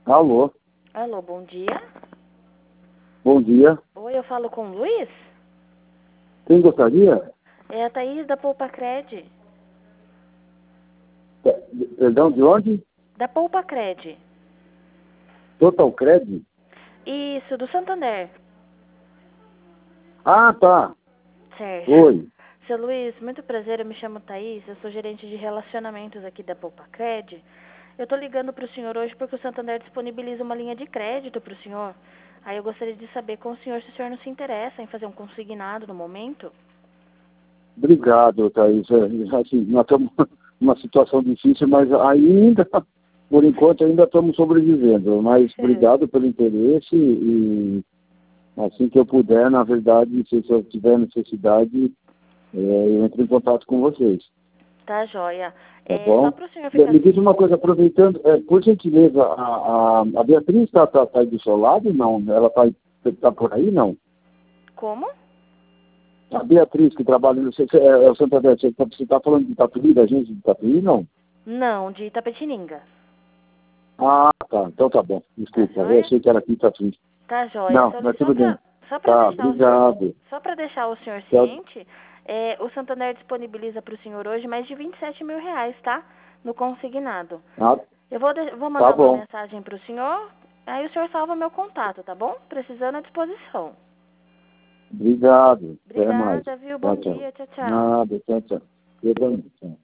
Alô, Alô, bom dia. bom dia. Oi, eu falo com o Luiz? Quem gostaria? É a Thaís da Poupa Cred. Perdão, de onde? Da Poupa Cred. Total Cred? Isso, do Santander. Ah, tá. Certo. Oi. Seu Luiz, muito prazer, eu me chamo Thaís, eu sou gerente de relacionamentos aqui da Poupa Cred. Eu tô ligando pro senhor hoje porque o Santander disponibiliza uma linha de crédito pro senhor. Aí eu gostaria de saber com o senhor se o senhor não se interessa em fazer um consignado no momento. Obrigado, Thaís. Assim, nós estamos numa situação difícil, mas ainda, por enquanto, ainda estamos sobrevivendo. Mas obrigado pelo interesse e assim que eu puder, na verdade, se eu tiver necessidade, eu entro em contato com vocês. Tá, joia. Tá Só bom? pro senhor ficar... Me diz uma coisa, aproveitando, por gentileza, a Beatriz está aí do seu lado? Não? Ela tá por aí, não? Como? A Beatriz, que trabalha no o Santander, você está falando de Tatuí, da gente de Tatuí, não? Não, de Itapetininga. Ah, tá. Então tá bom. Desculpa, eu achei que era aqui em Tatuí. Tá, joia. Não, Seu mas Luiz, tudo bem. só pra Tá, deixar o senhor, obrigado. só para deixar o senhor Tá, ciente, o Santander disponibiliza para o senhor hoje mais de 27 mil reais, tá? No consignado. ah, Eu vou tá mandar uma bom. mensagem para o senhor, aí o senhor salva meu contato, tá bom? Precisando à disposição. Obrigado. Até mais. Obrigada, viu? Tchau, Bom tchau. dia, tchau, tchau. Nada, tchau, tchau. Eu também. Tchau.